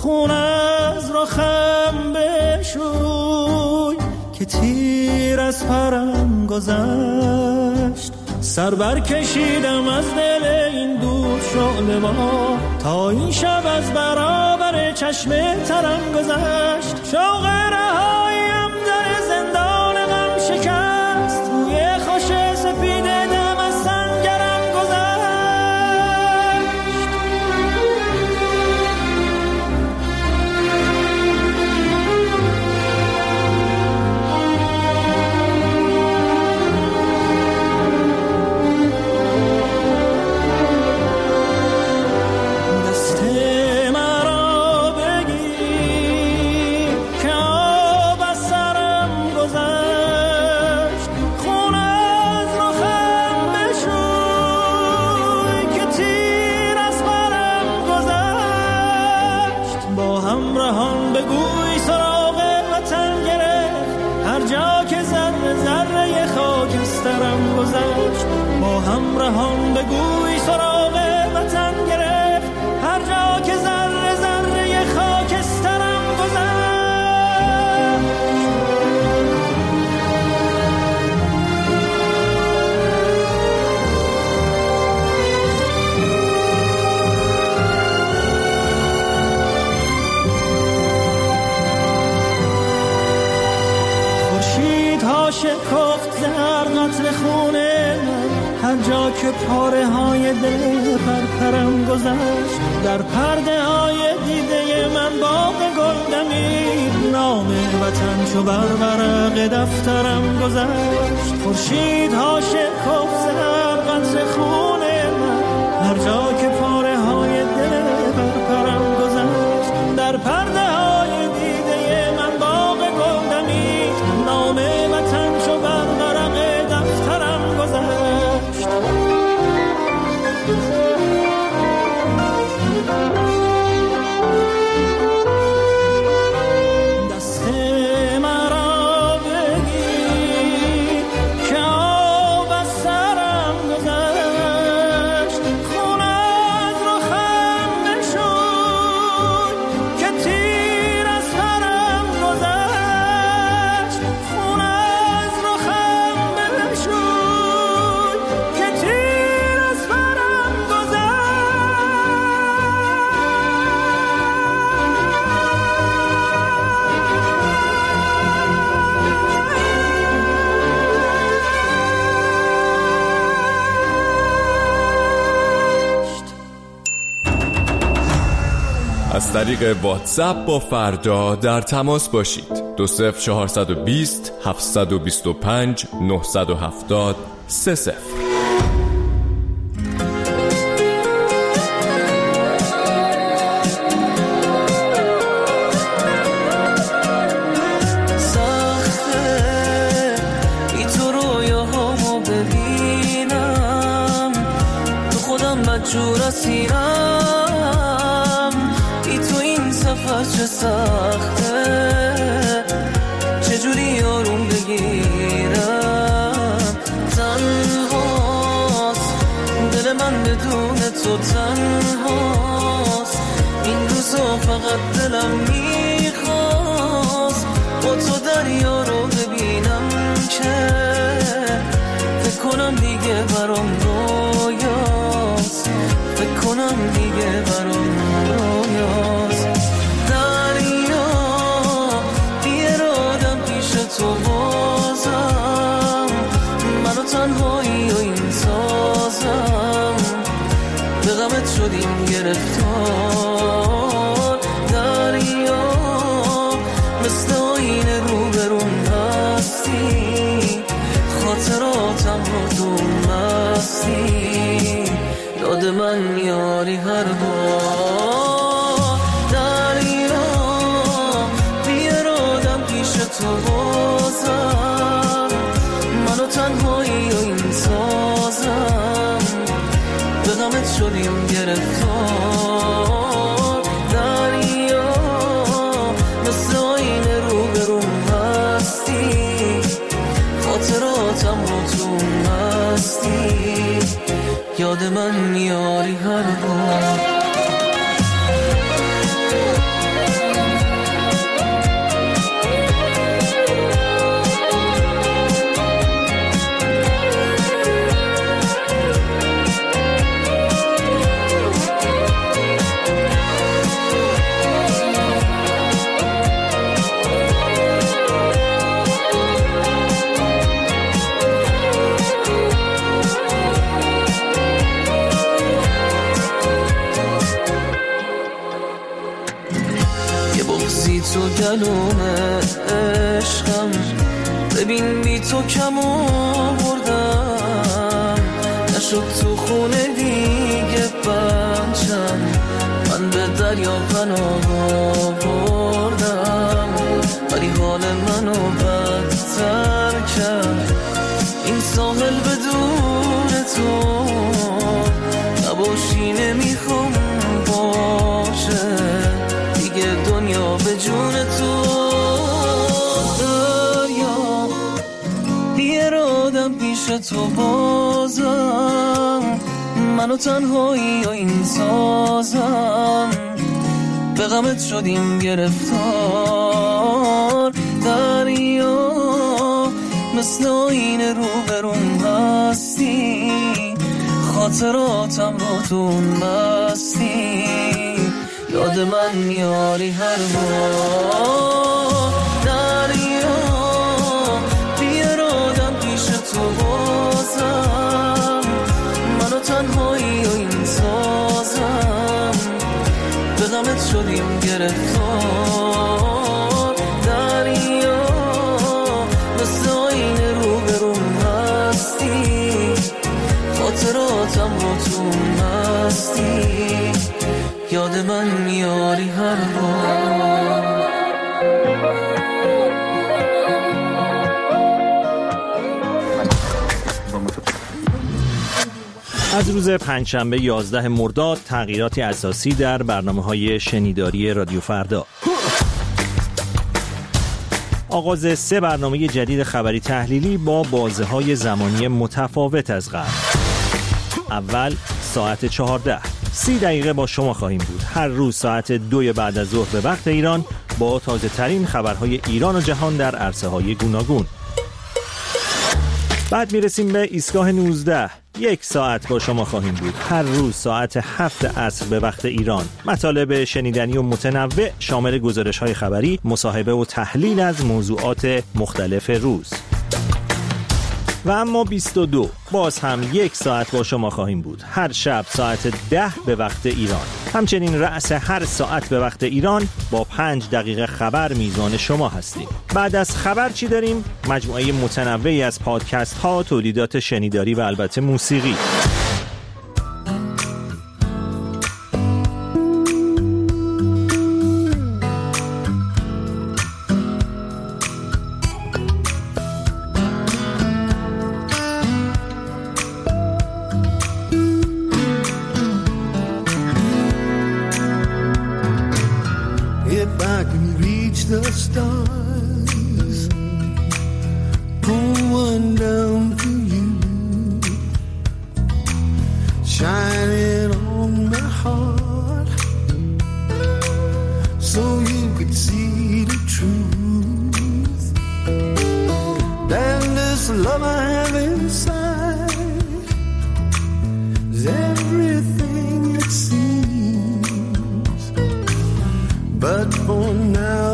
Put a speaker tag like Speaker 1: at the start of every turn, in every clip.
Speaker 1: خون از رخم بشوی که تیر از پرم گذشت. سر بر کشیدم از دل این دور شعله وا تا این شب از برابر چشم ترم گذشت. شوق رهاییم در زندان غم شکست، روی خوش سپید دم از سنگرم گذشت. با همراهان بگوی سراغ وطن گرفت، هر جا که ذره ذره خاکسترم گذشت. خورشید ها شکفت در قطر خونه من، هر جا که پاره های دل پرپرم گذشت. در پرده های دیده من باغ گل دمید، نام وطن چو بر ورق دفترم گذشت. خورشید ها شکفت در قطر خون من، هر جا که پاره های دل پرپرم گذشت. در پرده های دیده من باغ گل دمید، نام وطن چو بر ورق دفترم گذشت. دست مرا بگیر که آب از سرم گذشت، خون از رخم بشوی که تیر از پرم گذشت. خون از رخم بشوی که تیر از پرم گذشت.
Speaker 2: از طریق واتساپ با فردا در تماس باشید. 20420 725 970 30.
Speaker 3: مجبور اسیرم ای تو این سفر چه سخته، چجوری آروم بگیرم. تنهاست دل من بدون تو، تنهاست این روزا فقط دلم میخواست با تو دریا رو ببینم که فکر کنم دیگه برام رویاست، فکر کنم دیگه برام رویاست. دریا بیارادم پیش تو بازم، منو تنهایی و این سازم، به غمت شدیم گرفتار. دریا مثل آینه روبرون هستی، خاطراتم رو تو مستی، یاد من میاری هر بار. دریا بیارادم پیش تو بازم، منو تنهایی و این سازم، به غمت شدیم گرفتار. دریا مثل آینه روبرون هستی، خاطراتم رو تو مستی، یاد من میاری هر بار. بغزی تو گلوم عشقم، ببین بی تو کم آوردم، نشد تو خونه دیگه بچم، من به دریا پناه آوردم، ولی حال منو بدتر کرد این ساحل بدون تو، نباشی نمیخوام باشه دیگه دنیا به جون تو. دریا بیارادم پیش تو بازم، منو تنهایی و این سازم، به غمت شدیم گرفتار. دریا مثل آینه رو برون هستی، خاطراتم رو تو مستی، یاد من میاری هر بار. دریا بیارادم پیش تو بازم، منو تنهایی و این سازم، به غمت شدیم گرفتار. دریا مثل آینه رو برون هستی، خاطراتم رو تو مستی، یاد من میاری هر بار.
Speaker 4: از روز پنجشنبه 11 مرداد تغییراتی اساسی در برنامه‌های شنیداری رادیو فردا. آغاز 3 برنامه جدید خبری تحلیلی با بازه‌های زمانی متفاوت از قبل. اول ساعت 14 30 دقیقه با شما خواهیم بود. هر روز ساعت 2 بعد از ظهر به وقت ایران با تازه ترین خبرهای ایران و جهان در عرصه‌های گوناگون. بعد میرسیم به ایستگاه 19. 1 ساعت با شما خواهیم بود. هر روز ساعت 7 عصر به وقت ایران. مطالب شنیدنی و متنوع شامل گزارش‌های خبری، مصاحبه و تحلیل از موضوعات مختلف روز. و اما 22 باز هم 1 ساعت با شما خواهیم بود. هر شب ساعت 10 به وقت ایران. همچنین رأس هر ساعت به وقت ایران با 5 دقیقه خبر میزبان شما هستیم. بعد از خبر چی داریم؟ مجموعه متنوعی از پادکست ها، تولیدات شنیداری و البته موسیقی.
Speaker 1: The stars, pull one down for you, shining on my heart, so you could see the truth. Then this love I have inside is everything it seems, but for now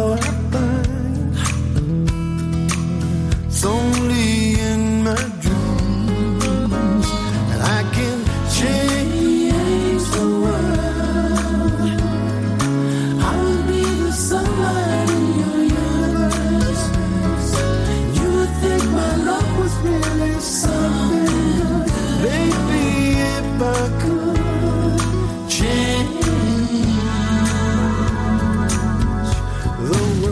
Speaker 1: it's only in my dreams, and I can change the world. I'll be the sunlight in your universe. You would think my love was really something, baby, if I could change the world.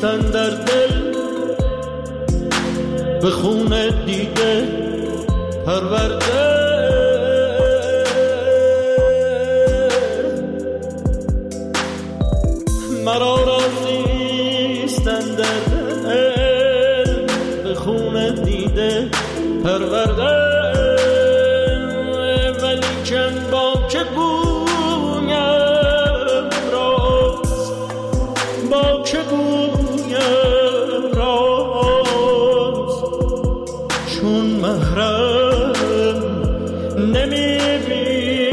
Speaker 1: نیستن در دل به خون دیده پرورده مرا رازیستن در دل به خون دیده پرورده ولی چند با که گویم راز با که گویم راز چون محرم نمیبینم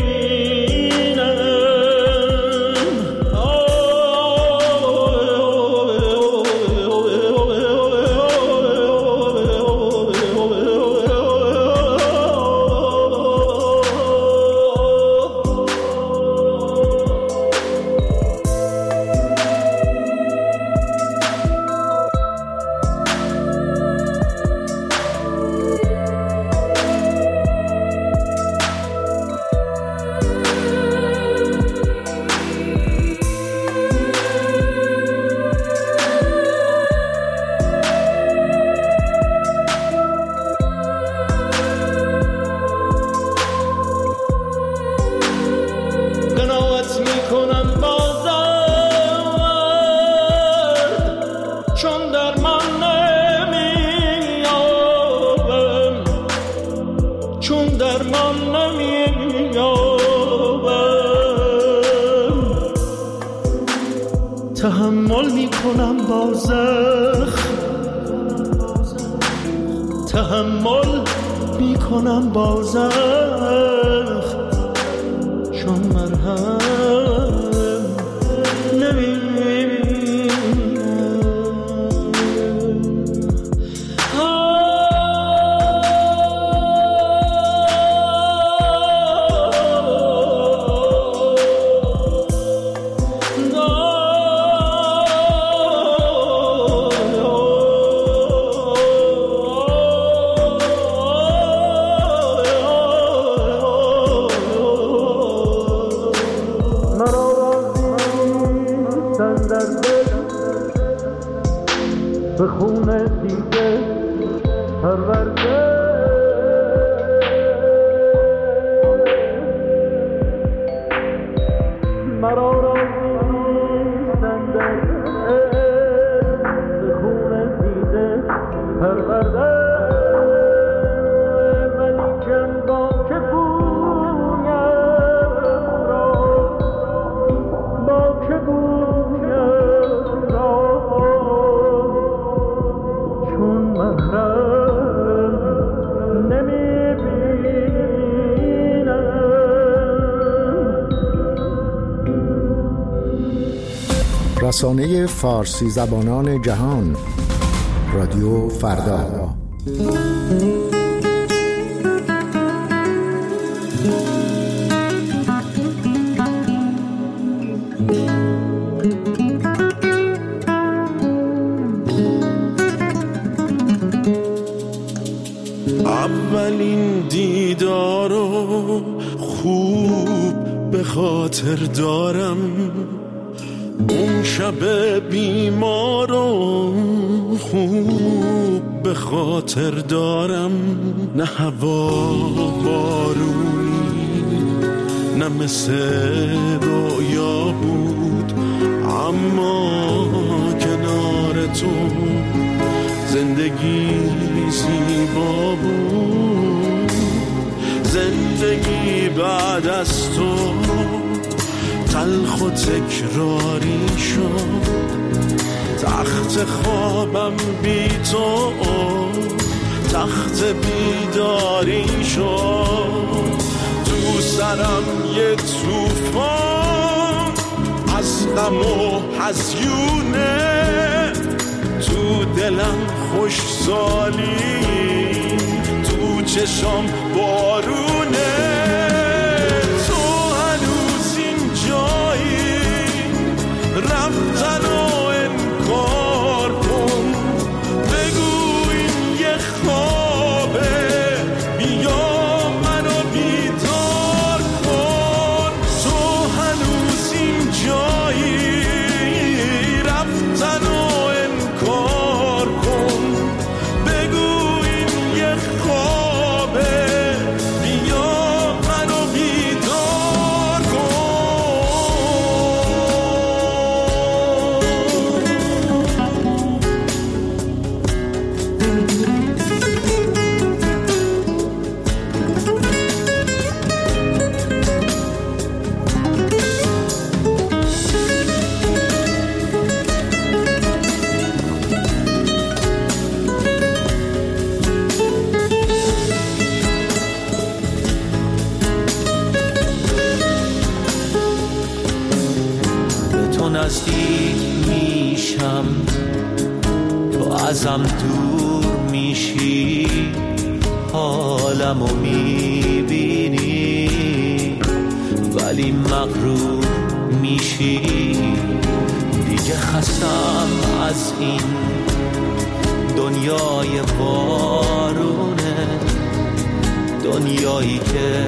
Speaker 1: تحمل میکنم با زخم تحمل میکنم با زخم چون مرهم نمیبینم به خون دیده پرورده مرا رازیستن در به خون دیده پرورده ولی کن با که گویم راز با که گویم راز چون محرم نمیبینم.
Speaker 5: رسانه فارسی زبانان جهان رادیو فردا.
Speaker 6: اولین دیدارو خوب به خاطر دارم، اون شب بیمارو خوب به خاطر دارم. نه هوا بارونی نه مثل رویا بود، اما کنار تو زندگی زیبا بود. زندگی بعد از تو تلخ و تکراری شد، تخت خوابم بی تو تخت بیداری شد. تو سرم یه طوفان از غم و هزیونه، تو دلم خوش سالی، تو چشم بارونه. رفتن و انکار کن، بگو این یه خوابه، بیا منو بیدار کن. تو هنوز این جایی، رفتن و انکار
Speaker 3: نزدیک میشم، تو ازم دور میشی، حالمو میبینی ولی مغرور میشی. دیگه خستم از این دنیای بارونه، دنیایی که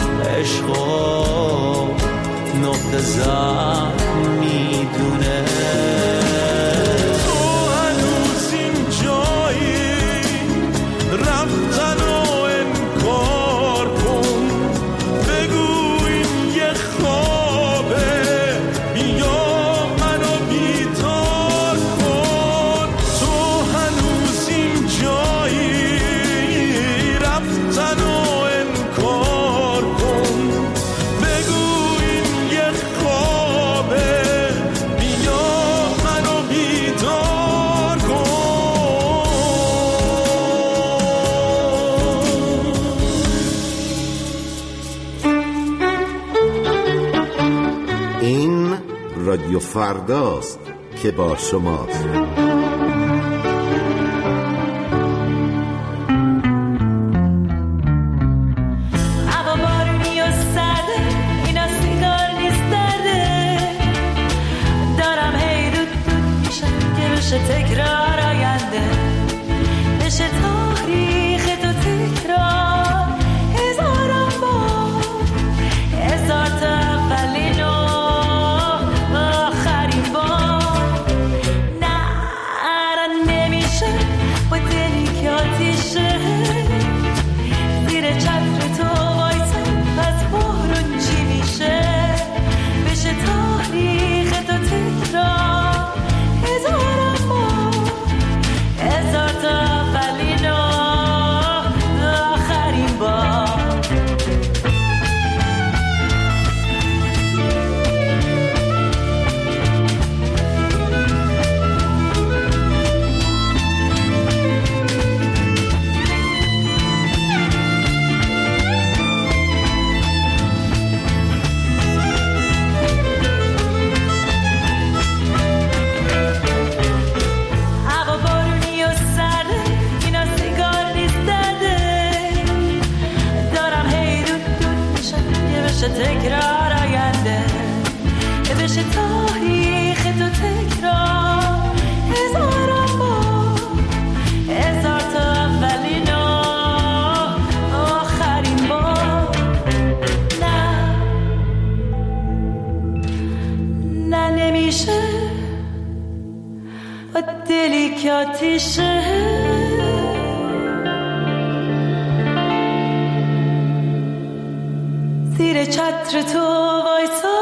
Speaker 3: عشقو نقطه ضعف میدونه.
Speaker 6: تو هنوز این جایی رفتن و انکار کن، بگو این یه خوابه، بیا منو بیدار کن. تو هنوز این جایی رفتن و انکار کن، بگو این یه خوابه، بیا منو بیدار کن.
Speaker 7: این رادیو فرداست که با شماست.
Speaker 8: هوا بارونی و سرده، اینا سیگار نیست درده، دارم هی دود میشم که بشه تکرار آینده، بشه تاریخ تو تکرار هزاران بار، هزار تا اولین و آخرین بار. نه نمیشه با دلی که آتیشه، زیر چتر تو وایسم از بارون چی میشه، بشه تاریخ تو تکرار هزاران بار، هزار تا اولین و آخرین بار. هوا بارونی و سرده، اینا سیگار نیست درده، دارم هی دود میشم که بشه تکرار آینده، بشه تاریخ تو تکرار هزاران بار، هزار تا اولین و آخرین بار. نه نمیشه با دلی که آتیشه، زیر چتر تو وایسا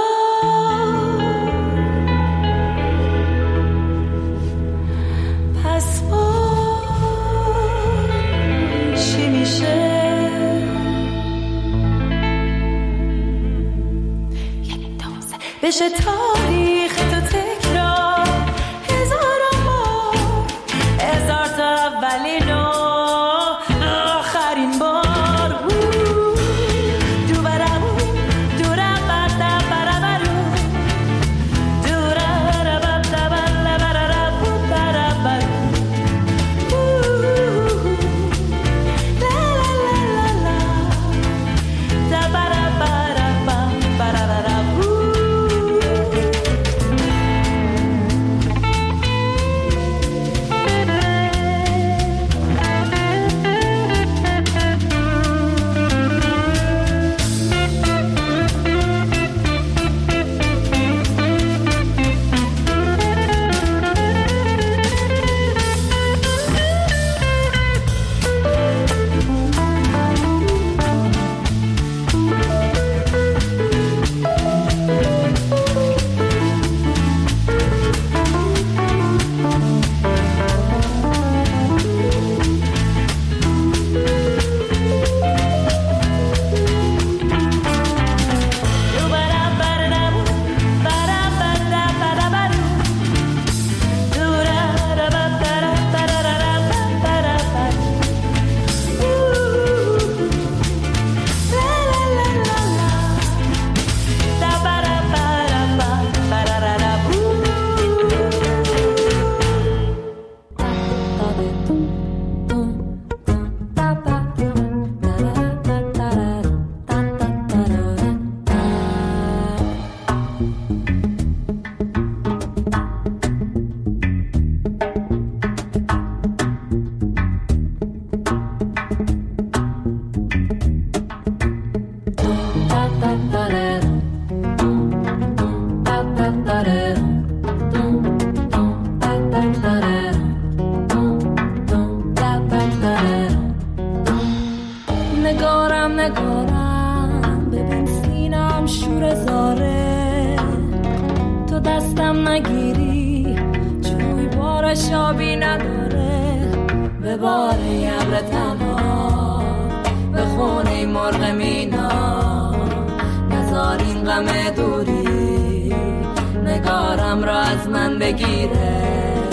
Speaker 8: پس بار چی میشه. بشه تاریخ تو تکرار هزاران بار، هزار تا اولین و آخرین بار. نگیری جوی بارش آبی نداره به بار ابر تنها به خونه مرغ مینا نزار این غم دوری نگارم را از من بگیره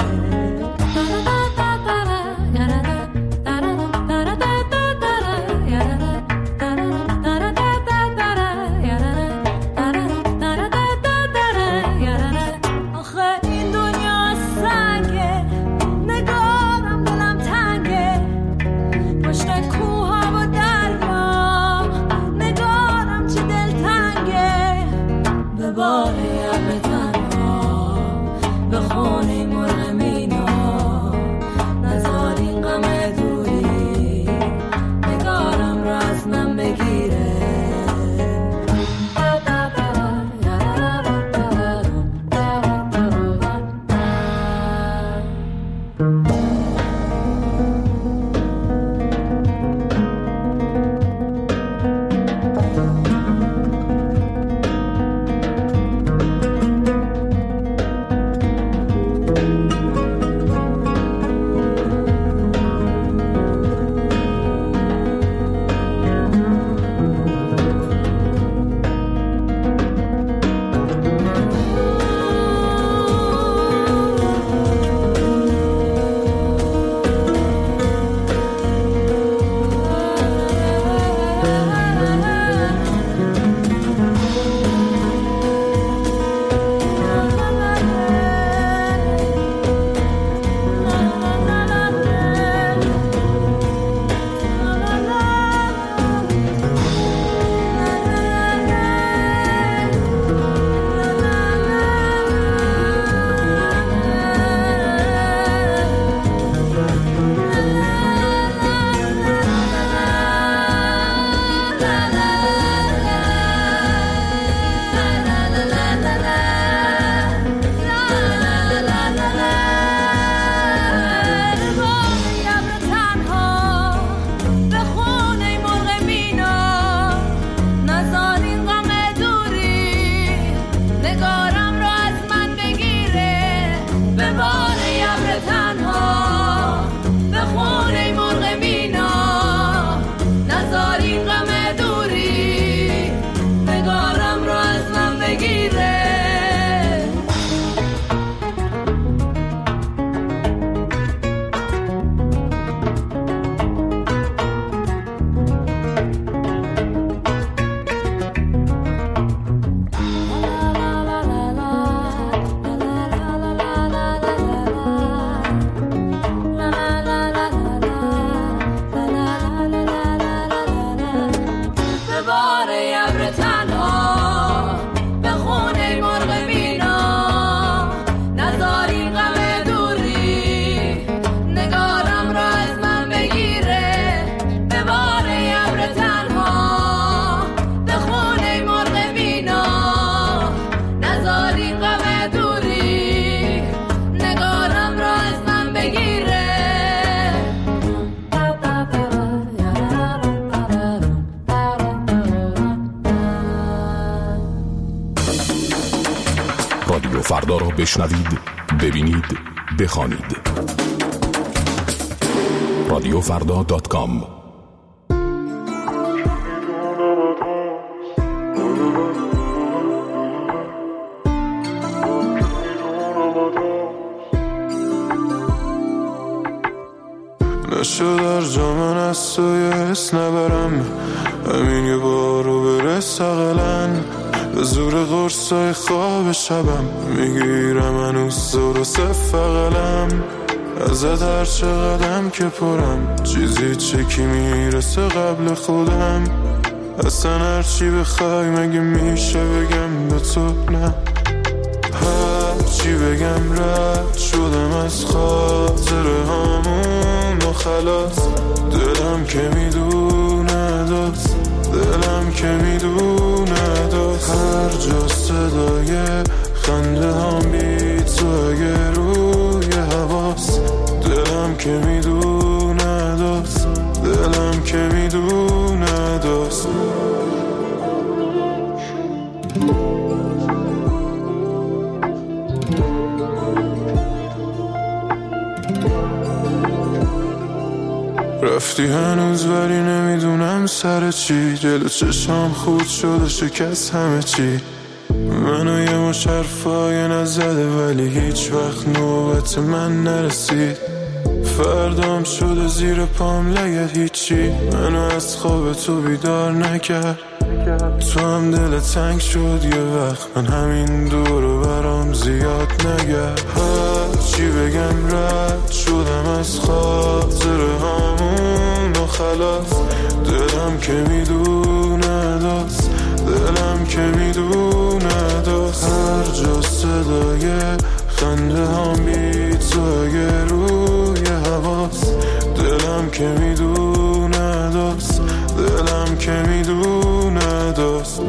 Speaker 9: رادیو فردا را بشنوید، ببینید، بخوانید. رادیوفردا.com.
Speaker 6: نشد در جامن از توی حس نبرم، همین یه بارو برس اقلن به زور قرصای خواب شبم میگیرم هنوز زور و صف اقلم ازت هر چقدم که پرم چیزی چکی میرسه قبل خودم اصلا هرچی بخوای مگه میشه بگم به تو نه هرچی بگم رد شدم از خاطره هامون و خلاص دلم که میدونه داست دلم که میدونه داست هر جا صدای خنده هم بی تو اگه روی حواس دلم که میدونه داست دلم که میدونه داست رفتی هنوز ولی نمیدونم سر چی، جلو چشام خود شد و شکست همه چی. منو یه مش حرفای نزده ولی هیچ وقت نوبت من نرسید. فردام شده زیر پام لگد هیچی، منو از خواب تو بیدار نکرد. تو هم دل تنگ شد یه وقت، من همین دورو برام زیاد نگرد. هر چی بگم رد شدم از خاطر همون و خلاص. دلم که میدونه داست، دلم که میدونه داست. هر جا صدای خنده هم بی تو اگه روی حواس. دلم که میدونه داست، دلم که میدونه داست.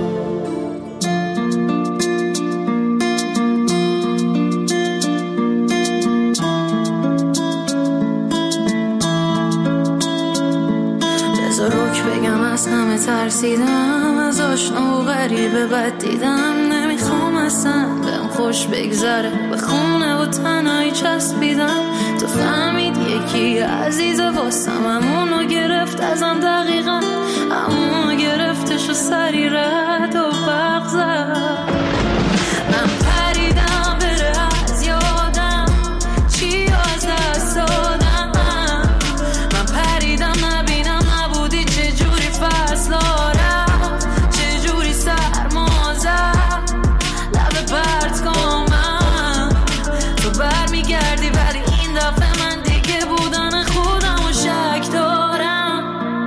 Speaker 10: بذار روک بگم از همه ترسیدم، از آشنا و غریبه بد دیدم. نمیخوام اصلا بهم خوش بگذره، به خونه و تنهایی چسبیدم. تو فهمید یکی عزیزه واسم، همونو گرفت ازم دقیقا، همونو گرفتش و سری رد و برق زد. من پریدم بره از یادم، چی از دست دادم. من پریدم نبینم نبودی، چجوری فصل رفت، چجوری سرما زد. لب پرت کن من، تو برمیگردی ولی این دفعه من دیگه بودن خودم و شک دارم.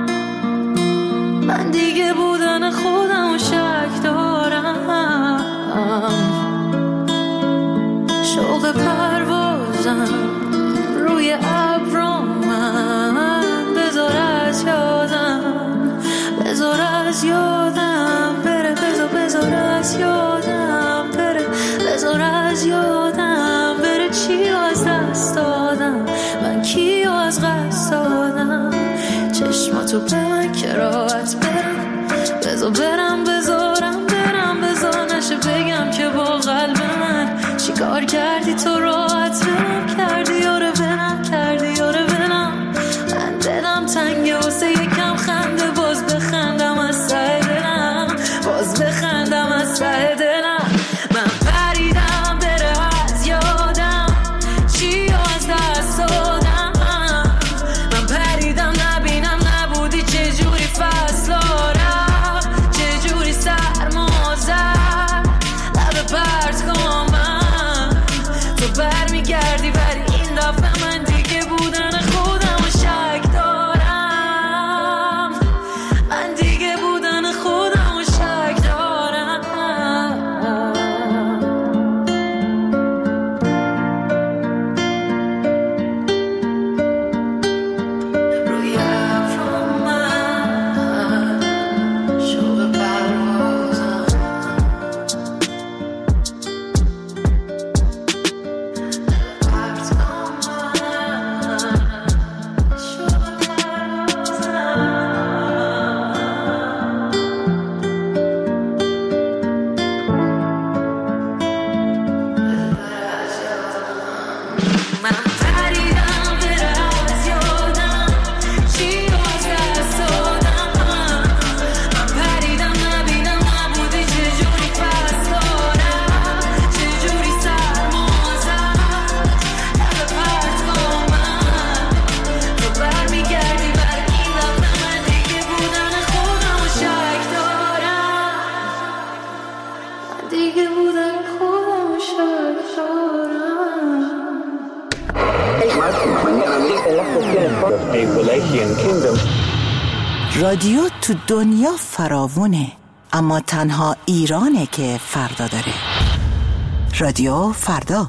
Speaker 10: من دیگه بودن خودم و شک دارم. شوق پروازم روی ابرام، من بذار از یادم، بذار از یادم بره. بذار از یادم بره، بذار از یادم بره. چی از دست دادم من، کیو از قصد دادم. چشماتو به من که راحت برم، بذار برم بذارم برم. بذار نشه بگم که با قلب من چی کار کردی تو، راحت برم کردی یاره برم کردی یاره برم. من دلم تنگه واسه یکم خنده، باز بخندم از ته دلم، باز بخندم از ته دلم. من پریدم بره از یادم، چی از دست دادم. من پریدم نبینم نبودی، چجوری فصل رفت، چجوری سرما زد. لب پرت کن من، تو برمیگردی ولی این دفعه من دیگه بودن خودم و شک دارم. من دیگه بودن خودم و شک دارم. روی ابرام من، شوق پروازم. پرت کن من، شوق پروازم. من پریدم بره از یادم، چی از دست دادم. من پریدم نبینم نبودی، چجوری فصل رفت، چجوری سرما زد. لب پرت کن من، تو برمیگردی ولی این دفعه من دیگه بودن خودم و شک دارم. من دیگه بودن خودم و شک دارم.
Speaker 11: رادیو تو دنیا فراوونه، اما تنها ایرانه که فردا داره. رادیو فردا.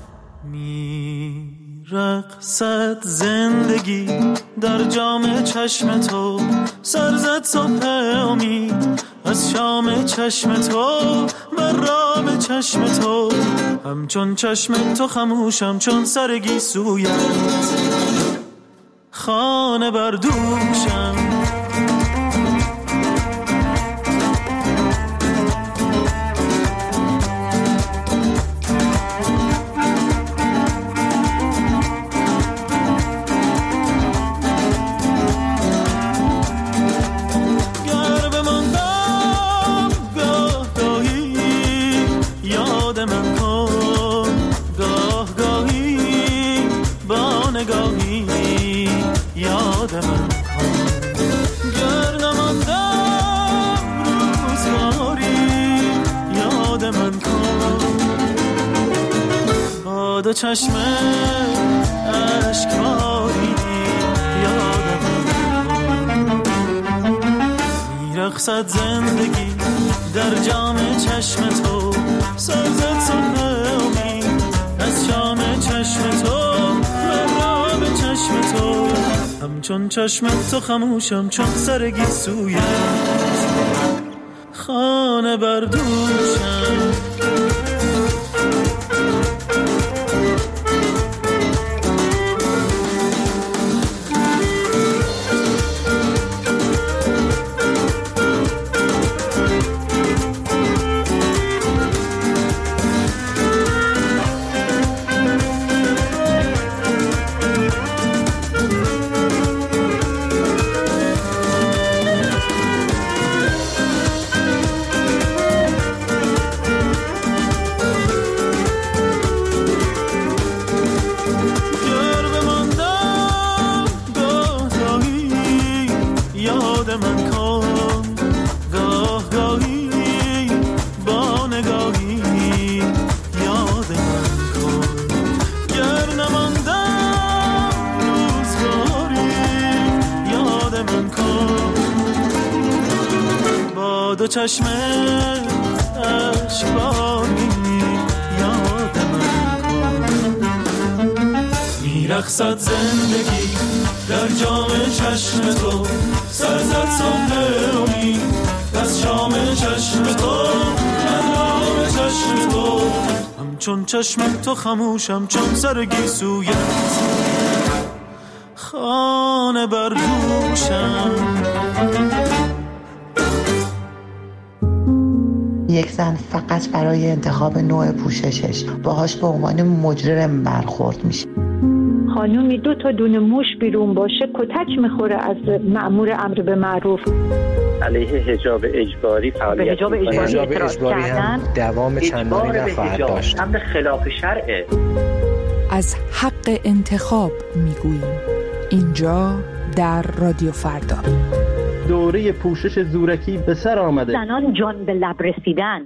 Speaker 1: رقصد زندگی در جام چشم تو، سرزد صبح امید از شام چشم تو. بر رام چشم تو همچون چشم تو خموشم، چون سر گیسویت خانه بردوشم. من کن، گاه گاهی با نگاهی یاد من کن. گر نماندم روزگاری یاد من کن. با دو چشم اشکباری یاد من کن. میرقصد زندگی در جام چشم تو، سازد صبح امید از شام چشم تو، مهراب چشم تو. همچون چشم تو خموشم چون سر گیسویت، خانه بردوشم. چشم اشکباری یاد من کن. میرقصد زندگی در جام چشم تو، سرزد صبح امید از شام چشم تو، مهراب چشم تو. همچون چشم تو خموشم چون سر گیسویت، خانه بردوشم.
Speaker 12: یک زن فقط برای انتخاب نوع پوششش باهاش به عنوان مجرم برخورد میشه.
Speaker 13: خانومی 2 تا دونه موش بیرون باشه کتک میخوره از مأمور امر به معروف.
Speaker 14: علیه حجاب اجباری فعالیت
Speaker 15: حجاب اجباری هم دوام چندانی نخواهد داشت.
Speaker 14: امر خلاف شرعه.
Speaker 16: از حق انتخاب میگوییم اینجا در رادیو فردا.
Speaker 17: دوره پوشش زورکی به سر آمده.
Speaker 13: زنان جان به لب رسیدن.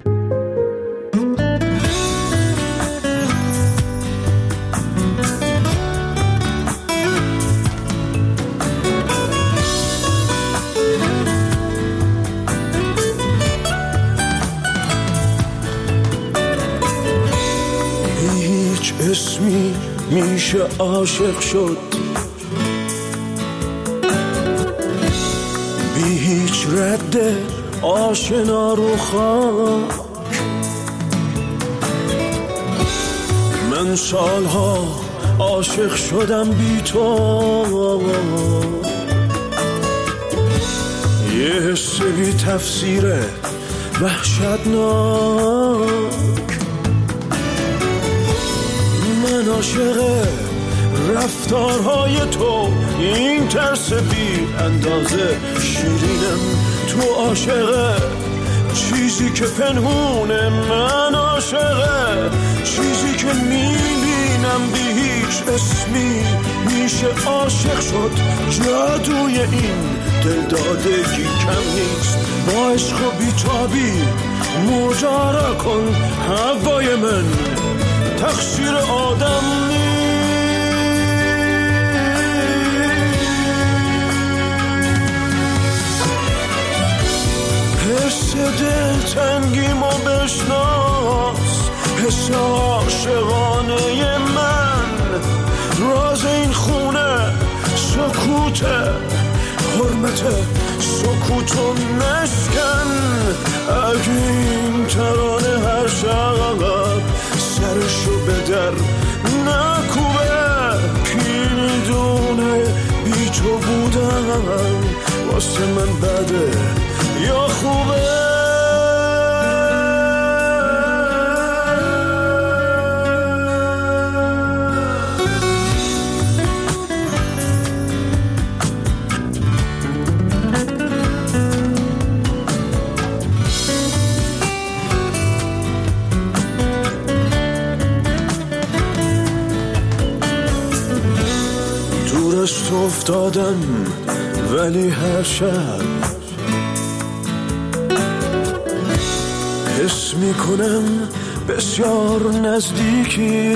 Speaker 1: هیچ اسمی میشه عاشق شد، بی هیچ رد آشنا رو خاک. من سالها عاشق شدم بی تو، یه حس بی تفسیره وحشتناک. من عاشق رفتارهای تو، این ترس بی اندازه شیرینم. تو عاشق چیزی که پنهونه، من عاشق چیزی که میبینم. بی هیچ اسمی میشه عاشق شد، جادوی این دلدادگی کم نیست. با عشق و بیتابی ماجرا کن هوای من، تقصیر آدم نیست. حس دلتنگیمو بشناس، حس عاشقانه من. راز این خونه سکوته، حرمت سکوتو نشکن. اگه این ترانه هر شب سرشو به در نکوبه، کی میدونه بی تو بودن واسه من بده یا خوبه. تو افتادم ولی هر شب حس میکنم بسیار نزدیکی.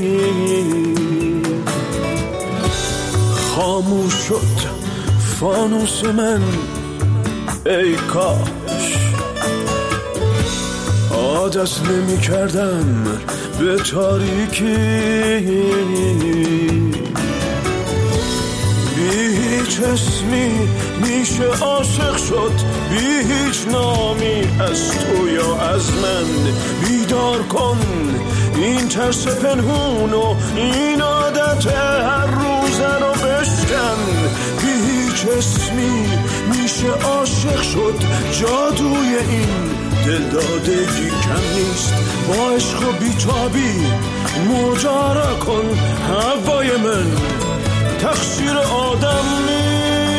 Speaker 1: خاموش شد فانوس من ای کاش عادت نمی کردم به تاریکی. بی هیچ اسمی میشه عاشق شد، بی هیچ نامی از تو یا از من. بیدار کن این ترس پنهون و این عادت هر روزه رو بشکن. بی هیچ اسمی میشه عاشق شد، جادوی این دلدادگی کم نیست. با عشق و بیتابی مجارا کن هوای من، تقصیر آدم نیست.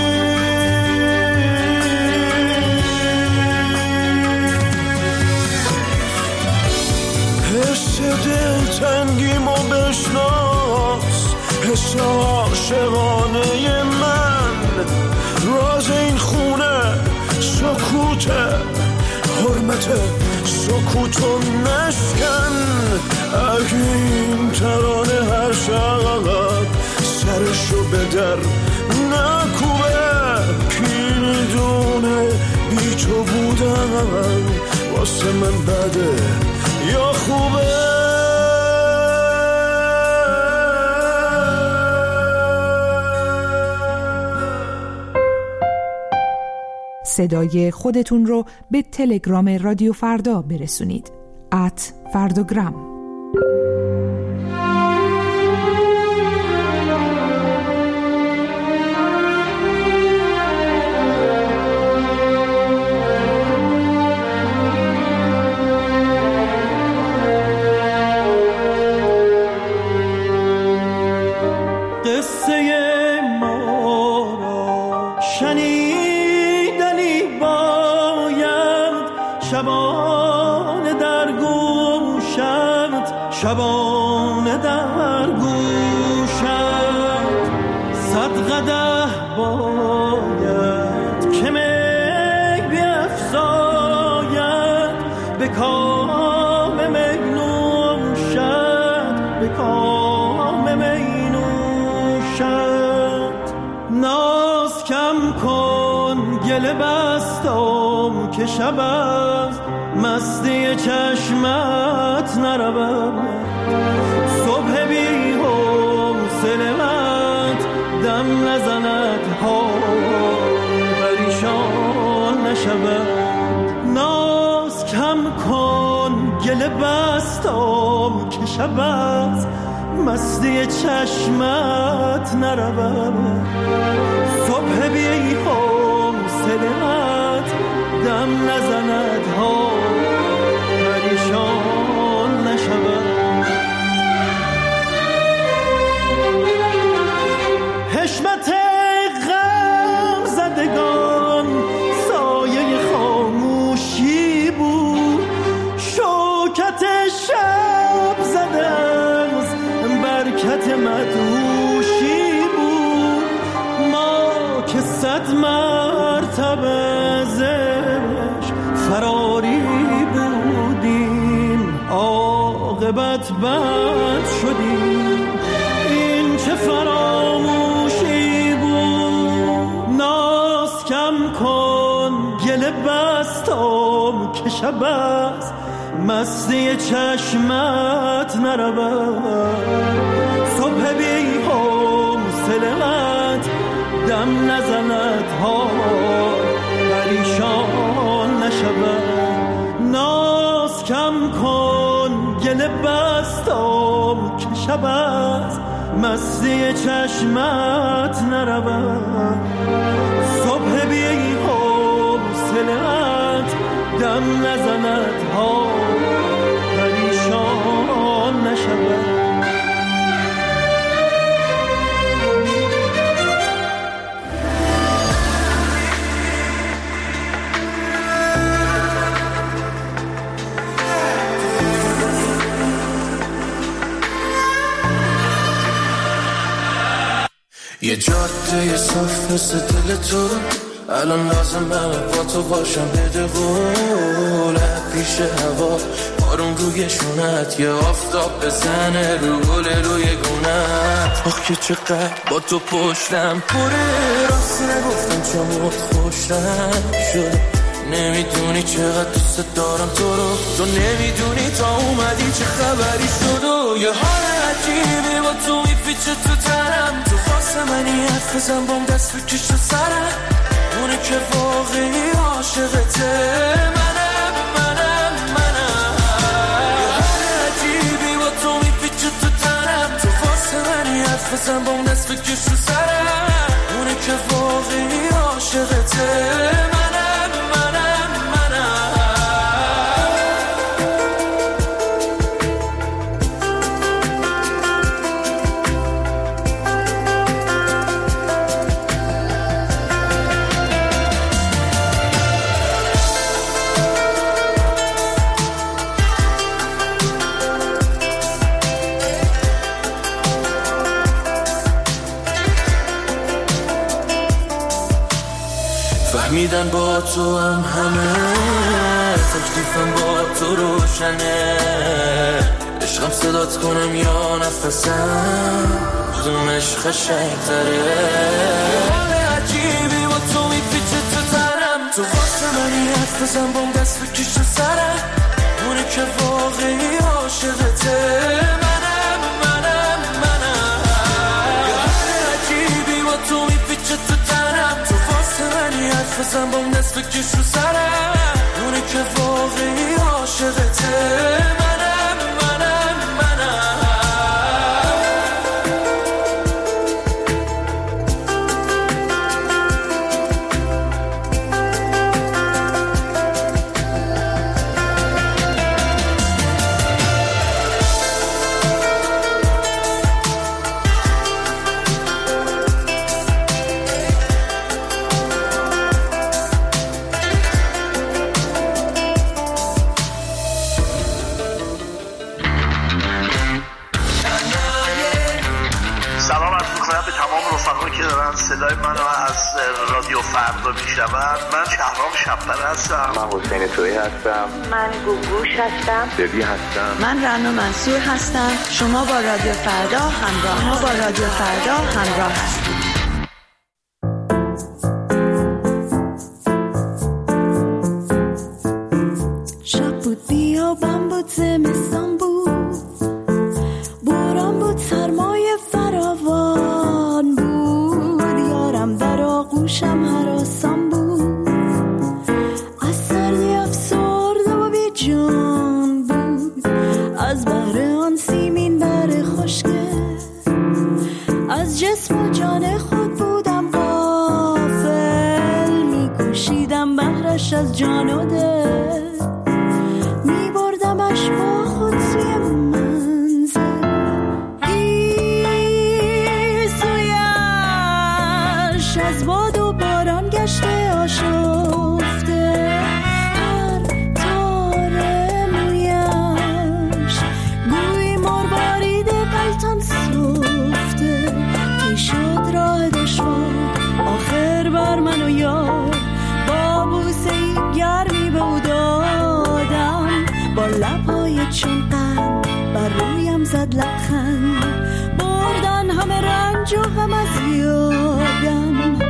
Speaker 1: حس دلتنگیمو بشناس، حس عاشقانه من. راز این خونه سکوته، حرمت سکوتو نشکن. اگه این ترانه هر شب سرشو به در نکوبه، کی میدونه بی تو بودن واسه من بده یا خوبه.
Speaker 16: صدای خودتون رو به تلگرام رادیو فردا برسونید @فرداگرام.
Speaker 1: شبانه در گوشت 100 قدح باید که می بیفزاید، به کام می نوشد، به کام می نوشد. ناز کم کن گله بستم که شب است، مستی چشمت نرود. صبح بی حوصله‌ات دم نزند ها پریشان نشود. ناز کم کن گله بستم که شب است، مستی چشمت نرود. صبح بی حوصله‌ات دم نزند ها پریشان نشود. حشمت غم زدگان سایه خاموشی بود، شوکت شب زده از برکت مدهوشی بود. ما که 100 مرتبه زش فراری بودیم، عاقبت بد شدیم. این چه فراموشی بود. ناز کم کن گله بستم که شب است، مستی چشمت نرود. صبح بی حوصله‌ات دم نزند ها پریشان نشود. ناز کم کن گله بستم که شب است، مستی چشمت نرود. صبح بی حوصله‌ات دم نزند ها پریشان نشود.
Speaker 3: یه جاده صاف مثل دل تو الان لازمه با تو باشم بده قول پیش هوا بارون روی شونت یه آفتاب بزنه رو گل روی گونت آخ که چقدر با تو پشتم پره راست نگفتم چموت خوشم شده نمیدونی چقدر دوست دارم تو رو تو نمیدونی تا اومدی چه خبری شد و یه حال عجیبی با تو میپیچه تو تنم تو واسه منی حرف بزن بام دست بکش تو سرم اونه که واقعی عاشقته منم یه حال عجیبی با تو میپیچه تو تنم تو واسه منی حرف بزن بام دست بکش تو سرم اونه که واقعی عاشقته فهمیدن با تو هم همه تکلیفم با تو روشنه عشقم صدات کنم یا نفسم کدومش قشنگ‌تره حال عجیبی با تو میپیچه تو تنم تو واسه منی حرف بزن بام دست بکش تو سرم اونه که واقعی عاشقته منم یه حال عجیبی با تو میپیچه تو تنم تو واسه منی حرف بزن بام دست بکش تو سرم اونه که واقعی عاشقته
Speaker 18: صدای منو از رادیو فردا میشنون. من شهرام شب‌پر هستم.
Speaker 19: من حسین تویی هستم.
Speaker 20: من گوگوش هستم.
Speaker 19: دبی هستم.
Speaker 21: من رنا منصور هستم. شما با رادیو فردا همراه هستید.
Speaker 10: شب بود بیابان بود زمستان بود باران بود سرمایه فراوان بود یارم در آغوشم هراسان بود از سردی افسرده و بی جان بود از بحر آن سیمین بر خشکه از جسم و جان خود بودم غافل میکوشیدم بهرش از جان و دل میبردمش با خود سوی منزل گیسویش از باد و باران گشته آشفته هر تار مویش گوی مروارید غلطان سفته که شد راه دشوار آخر بر من و یار با بوسه گرمی به او دادم با لبهای چون قند بر رویم زد لبخند بردن همه رنج و غم از یادم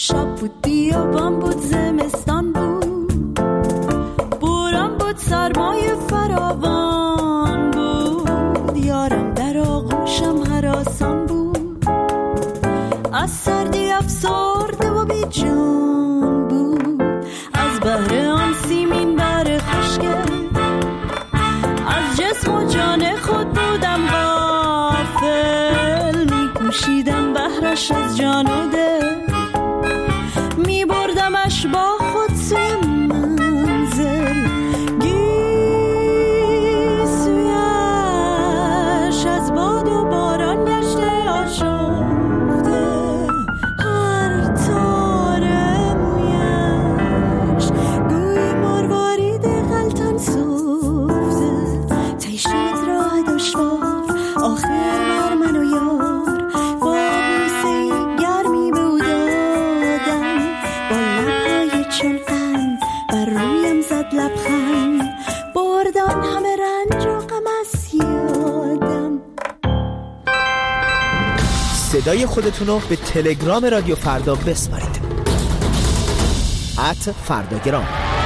Speaker 10: شب بود بیابان بود زمستان بود، بوران بود سرمای فراوان بود، یارم در آغوشم هراسان بود، از سردی افسرده و بی جان بود، از بحر آن سیمین بر خشکه از جسم و جان خود بودم غافل، می‌کوشیدم بحرش از جان و دل، می‌بردمش با خود سوی منزل، گیسویش از باد و باران گشته آشفته، هر تار مویش گوی مروارید غلطان سفته، تی شد راه دشوار آخر من و یار، با بوسه گرمی بود آدم، با لبهای چون قند بر رویم زد لبخند، بردان همه رنج و غم از یادم.
Speaker 2: صدای خودتون رو به تلگرام رادیو فردا بسپارید. @فرداگرام.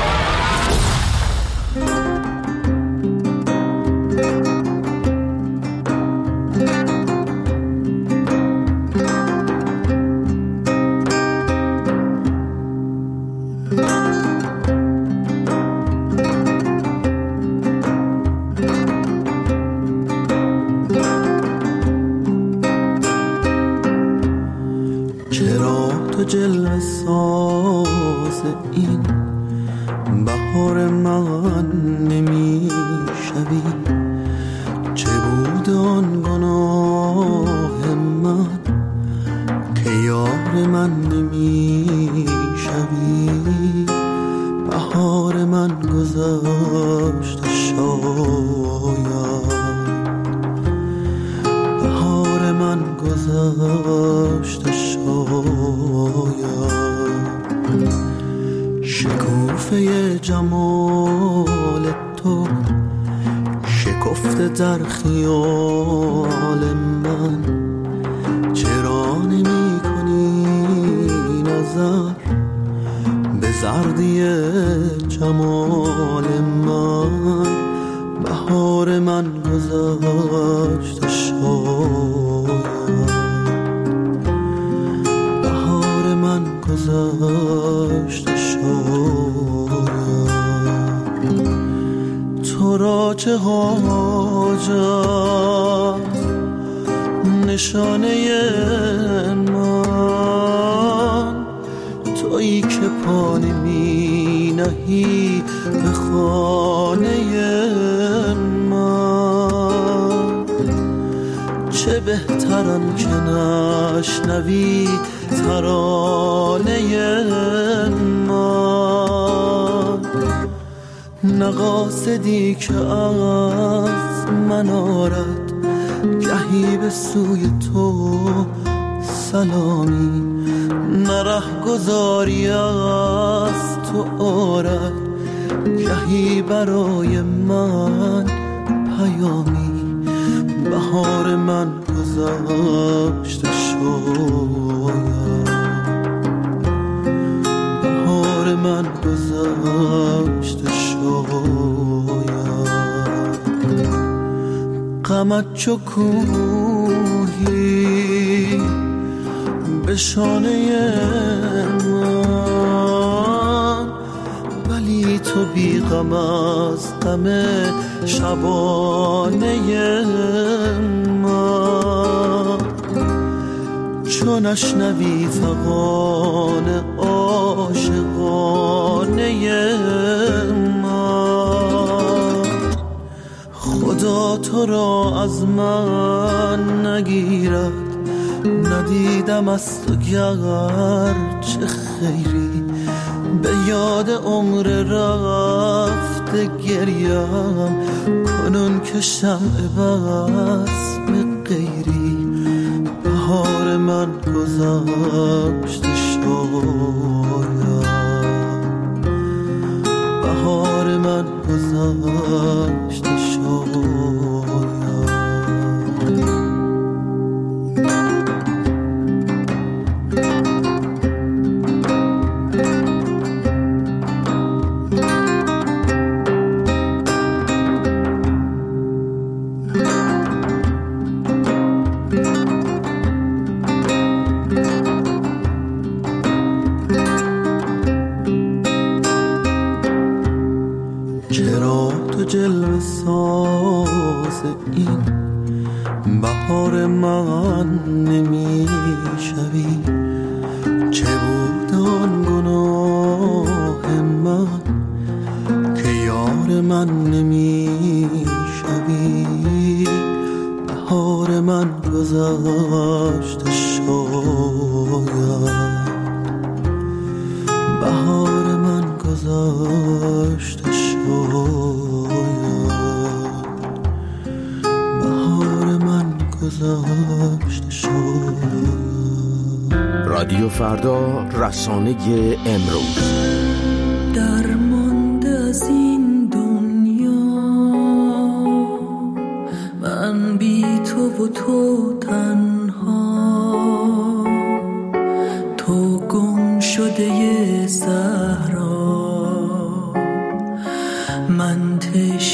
Speaker 3: چرا تو جلوه ساز این بهار من نمی شوی؟ چه بود آن گناه من که یار من نمی شوی؟ بهار من گذشت شاید، بهار من گذشت شاید، شکوفه جمال تو شکفته در خیال من، چرا نمی کنی نظر به زردی جمال من؟ بهار من گذشت شاید، بهار من گذشت شاید، تو را چه حاجت نشانه من، تویی که پا نمی نهی به خانه من، چه بهترم که نشنوی ترانه من، نه قاصدی که از من آرد گهی به سوی تو سلامی، نه رهگذاری از تو آرد گهی برای من پیامی، بهار من گذشت شاید، بهار من گذشت شاید، غمت چو کوهی به شانه من، ولی تو بی غم از غم شبانه من، چون نشنوی فغان عاشقانه من، خدا تو را از من نگیرد، ندیدم از تو گرچه خیری، به یاد عمر رفته گریم، کنون که شمع بس به غیری، بهار من گذشت شاید، بهار من گذشت شاید. جلوه ساز این بهار من نمی شوی. چه بود آن گناه من که یار من نمی شوی. بهار من گذشته شاید، بهار من گذشته شاید، بهار من گذشته شاید.
Speaker 7: رادیو فردا، رسانه امروز.
Speaker 10: درمانده از این دنیا من بی تو و تو تنها، تو گم شده صحرا، من